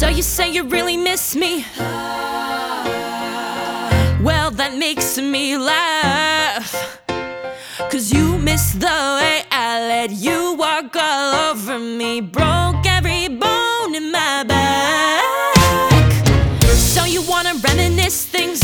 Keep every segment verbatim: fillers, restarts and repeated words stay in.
So you say you really miss me? Well, that makes me laugh, 'cause you miss the way I let you walk all over me, broke every bone in my back. So you wanna reminisce things?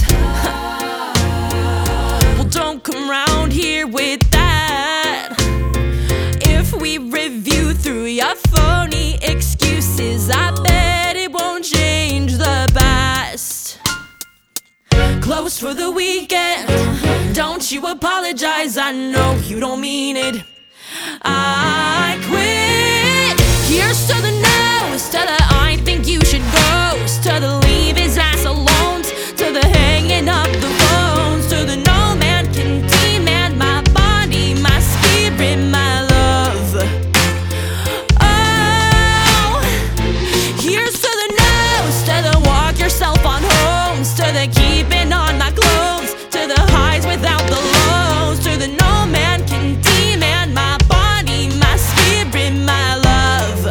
Well, don't come round here with that. If we review through your phony excuses, I bet it won't change the past. Close for the weekend, don't you apologize, I know you don't mean it. I quit. Here's to the no's, to the I think you should go, to the leave his ass alone, to the hanging up the phones, to the no man can demand my body, my spirit, my love. Oh, here's to the no's, to the walk yourself on homes, to the keeping on my clothes, to the highs without the lows, to the no man can demand my body, my spirit, my love.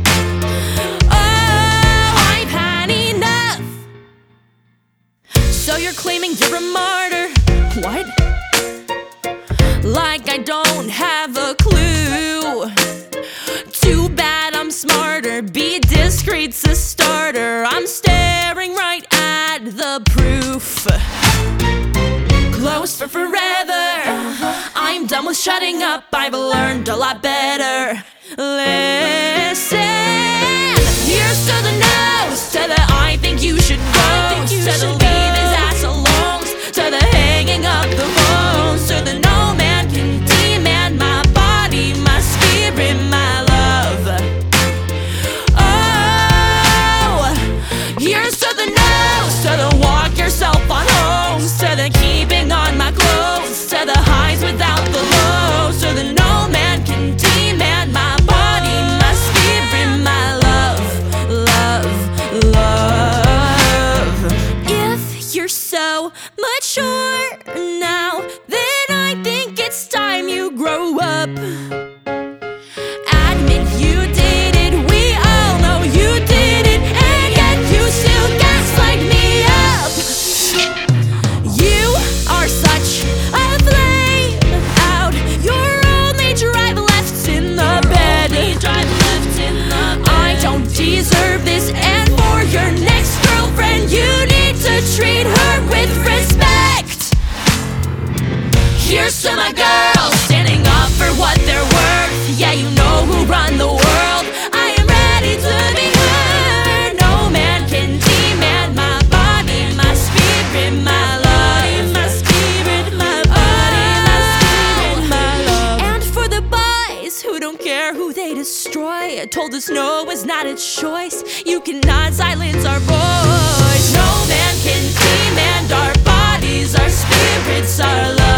Oh, I've had enough. So you're claiming you're a martyr? What? Like I don't have a clue. Too bad I'm smarter, be discreet's a starter. I'm staring right at the proof. Close for forever, I'm done with shutting up, I've learned a lot better. Listen, here's to the no's, to the I think you should go, to the leave his ass alone, to the hanging up the phones, to the no man can demand my body, my spirit, my love. Oh, here's to the no's, to the walk yourself on homes, to the keeping on my clothes, to the highs without the lows, to the no man can demand my body, my spirit, my love, love, love. If you're so mature now, then I think it's time you grow up. Admit you did it, we all know you did it, and yet you still gaslight me up. You are such a flame out, you're only drive left in the bed. I don't deserve this, and for your next girlfriend you need to treat her with respect. Here's to my girls, standing up for what they're worth. Yeah, you know who run the world, I am ready to be heard. No man can demand my body, my spirit, my love, my spirit, my body, my spirit, my love. And for the boys who don't care who they destroy, told us no is not a choice, you cannot silence our voice. No man can demand our bodies, our spirits, our love.